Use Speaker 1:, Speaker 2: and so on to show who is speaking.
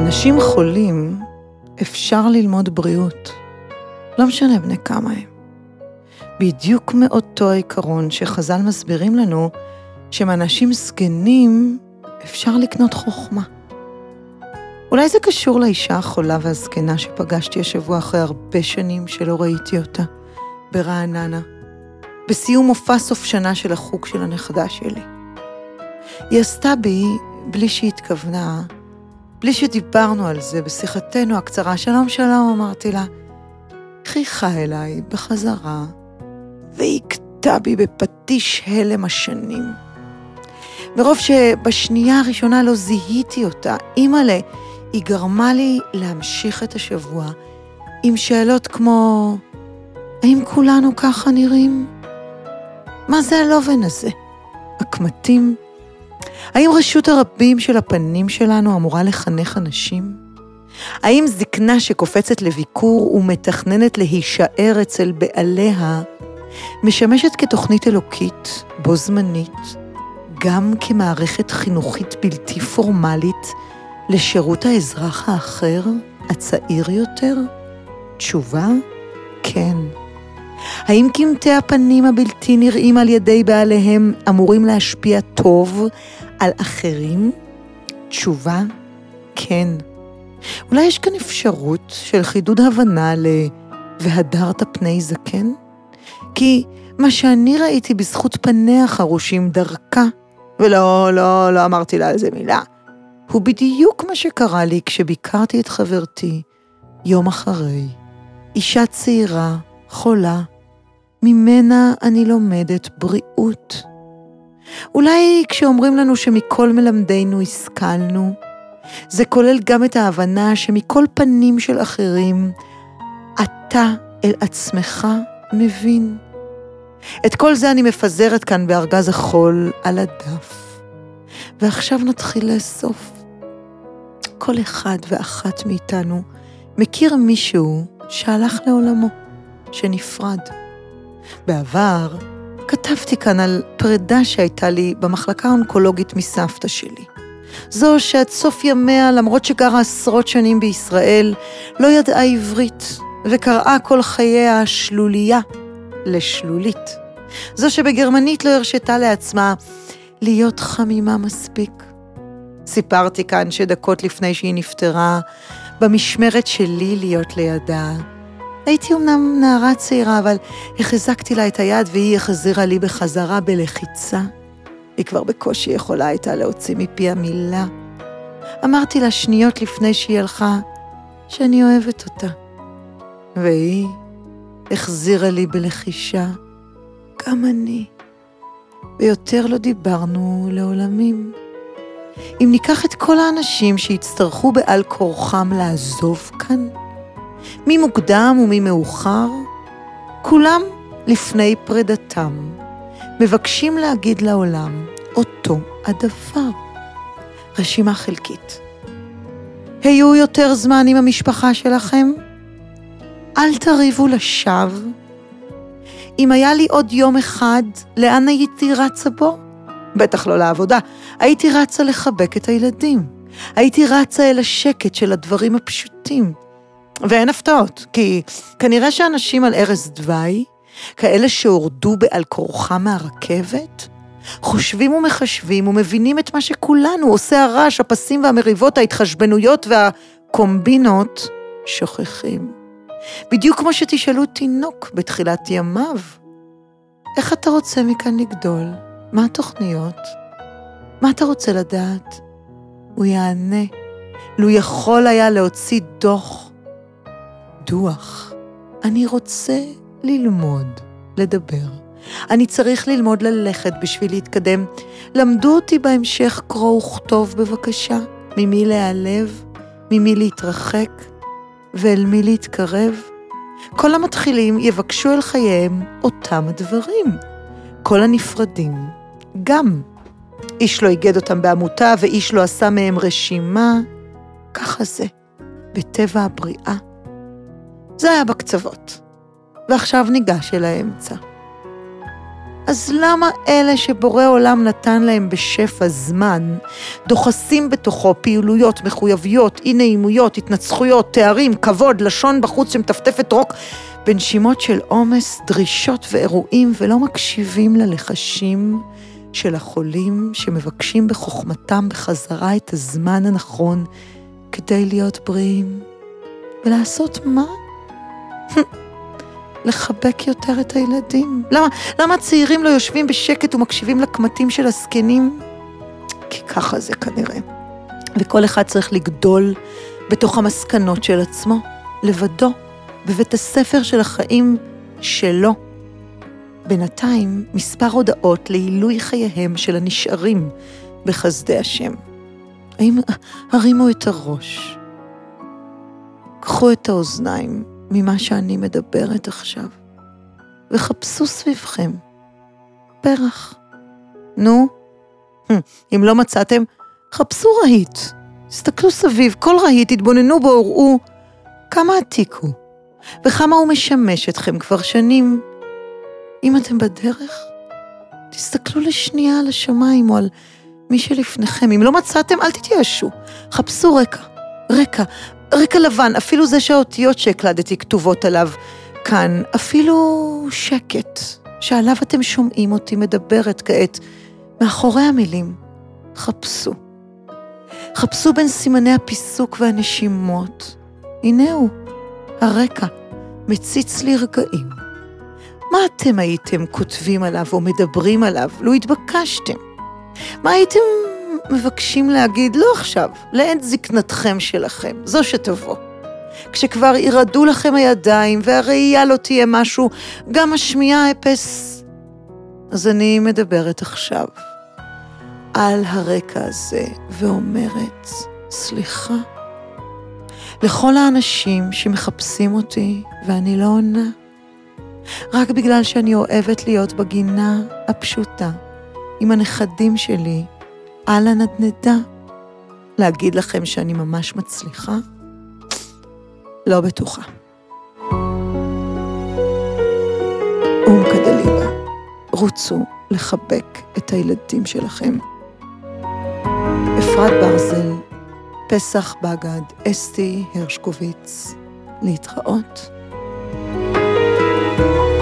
Speaker 1: מאנשים חולים אפשר ללמוד בריאות. לא משנה בני כמה הם. בדיוק מאותו העיקרון שחז"ל מסבירים לנו שמאנשים סגנים אפשר לקנות חוכמה. אולי זה קשור לאישה החולה והזקנה שפגשתי השבוע אחרי הרבה שנים שלא ראיתי אותה, ברעננה, בסיום מופע סוף שנה של החוג של הנכדה שלי. היא עשתה בי, בלי שהיא התכוונה, בלי שדיברנו על זה בשיחתנו הקצרה, שלום שלום, אמרתי לה, חיכה אליי בחזרה, והקטע בי בפטיש הלם השנים. מרוב שבשנייה הראשונה לא זיהיתי אותה, אימא'לה, היא גרמה לי להמשיך את השבוע עם שאלות כמו, האם כולנו ככה נראים? מה זה הלובן הזה? הקמטים? האם רשות הרבים של הפנים שלנו אמורה לחנך אנשים? האם זקנה שקופצת לביקור ומתכננת להישאר אצל בעליה, משמשת כתוכנית אלוקית, בו זמנית, גם כמערכת חינוכית בלתי פורמלית, לשירות האזרח האחר, הצעיר יותר? תשובה? כן. האם קמטי הפנים הבלתי נראים על ידי בעליהם אמורים להשפיע טוב על אחרים? תשובה? כן. אולי יש כאן אפשרות של חידוד הבנה והדרת פני זקן? כי מה שאני ראיתי בזכות פניה חרושים דרכה, ולא אמרתי לה על זה מילה, הוא בדיוק מה שקרה לי כשביקרתי את חברתי יום אחרי. אישה צעירה, חולה, ממנה אני לומדת בריאות. אולי כשאומרים לנו שמכל מלמדינו השכלנו, זה כולל גם את ההבנה שמכל פנים של אחרים, אתה אל עצמך מבין. את כל זה אני מפזרת כאן בארגז החול על הדף. ועכשיו נתחיל לאסוף. כל אחד ואחת מאיתנו מכיר מישהו שהלך לעולמו, שנפרד. בעבר כתבתי כאן על פרידה שהייתה לי במחלקה האונקולוגית מסבתא שלי. זו שעד סוף ימיה, למרות שגרה עשרות שנים בישראל, לא ידעה עברית, וקראה כל חייה שלוליה לשלולית. זו שבגרמנית לא הרשתה לעצמה להיות חמימה מספיק. סיפרתי כאן שדקות לפני שהיא נפטרה, במשמרת שלי להיות לידה. הייתי אמנם נערה צעירה, אבל החזקתי לה את היד והיא החזירה לי בחזרה בלחיצה. היא כבר בקושי יכולה הייתה להוציא מפי המילה. אמרתי לה שניות לפני שהיא הלכה, שאני אוהבת אותה. והיא החזירה לי בלחישה, גם אני. ויותר לא דיברנו לעולמים. אם ניקח את כל האנשים שהצטרכו בעל כורחם לעזוב כאן, מי מוקדם ומי מאוחר, כולם לפני פרידתם, מבקשים להגיד לעולם אותו הדבר. רשימה חלקית. היו יותר זמן עם המשפחה שלכם? אל תריבו לשווא. אם היה לי עוד יום אחד, לאן הייתי רצה בו? בטח לא לעבודה. הייתי רצה לחבק את הילדים. הייתי רצה אל השקט של הדברים הפשוטים. ואין הפתעות, כי כנראה שאנשים על ערש דווי, כאלה שהורדו בעל כורחם מהרכבת, חושבים ומחשבים ומבינים את מה שכולנו עושה הרעש, הפסים והמריבות, ההתחשבנויות והקומבינות, שוכחים. בדיוק כמו שתשאלו תינוק בתחילת ימיו. איך אתה רוצה מכאן לגדול? מה התוכניות? מה אתה רוצה לדעת? הוא יענה. לו יכול היה להוציא דוח. אני רוצה ללמוד, לדבר. אני צריך ללמוד ללכת בשביל להתקדם. למדו אותי בהמשך קרוא וכתוב בבקשה. ממי להיעלב, ממי להתרחק, ואל מי להתקרב. כל המתחילים יבקשו אל חייהם אותם הדברים. כל הנפרדים גם. איש לא יגד אותם בעמותה ואיש לא עשה מהם רשימה. ככה זה, בטבע הבריאה. זה היה בקצוות. ועכשיו ניגש אל האמצע. אז למה אלה שבורא עולם נתן להם בשפע זמן, דוחסים בתוכו פעילויות, מחויבויות, אי נעימויות, התנצחויות, תארים, כבוד, לשון בחוץ שמטפטפת רוק, בנשימות של עומס, דרישות ואירועים, ולא מקשיבים ללחשים של החולים שמבקשים בחוכמתם בחזרה את הזמן הנכון כדי להיות בריאים. ולעשות מה? לחבק יותר את הילדים. למה הצעירים לא יושבים בשקט ומקשיבים לקמטים של הזקנים? כי ככה זה כנראה. וכל אחד צריך לגדול בתוך המסקנות של עצמו, לבדו, בבית הספר של החיים שלו. בינתיים מספר הודעות לעילוי חייהם של הנשארים בחסדי השם. הרימו את הראש. קחו את האוזניים ממה שאני מדברת עכשיו, וחפשו סביבכם פרח. נו, אם לא מצאתם, חפשו רהיט. הסתכלו סביב, כל רהיט, התבוננו בו, ראו כמה עתיק הוא, וכמה הוא משמש אתכם כבר שנים. אם אתם בדרך, תסתכלו לשנייה על השמיים או על מי שלפניכם. אם לא מצאתם, אל תתייאשו. חפשו רקע לבן, אפילו זה שהאותיות שהקלדתי כתובות עליו כאן, אפילו שקט, שעליו אתם שומעים אותי מדברת כעת, מאחורי המילים. חפשו בין סימני הפיסוק והנשימות. הנה הוא, הרקע, מציץ לי רגעים. מה אתם הייתם כותבים עליו או מדברים עליו? לא התבקשתם. מה הייתם מבקשים להגיד? לא עכשיו, לעת זקנתכם שלכם, זו שתבוא. כשכבר ירדו לכם הידיים והראייה לא תהיה משהו, גם השמיעה אפס. אז אני מדברת עכשיו על הרקע הזה ואומרת, סליחה, לכל האנשים שמחפשים אותי ואני לא עונה, רק בגלל שאני אוהבת להיות בגינה הפשוטה, עם הנכדים שלי, על הנדנדה, להגיד לכם שאני ממש מצליחה? לא בטוחה. קדליבה, רוצו לחבק את הילדים שלכם. אפרת ברזל, פסח בגד, אסתי הרשקוביץ, להתראות.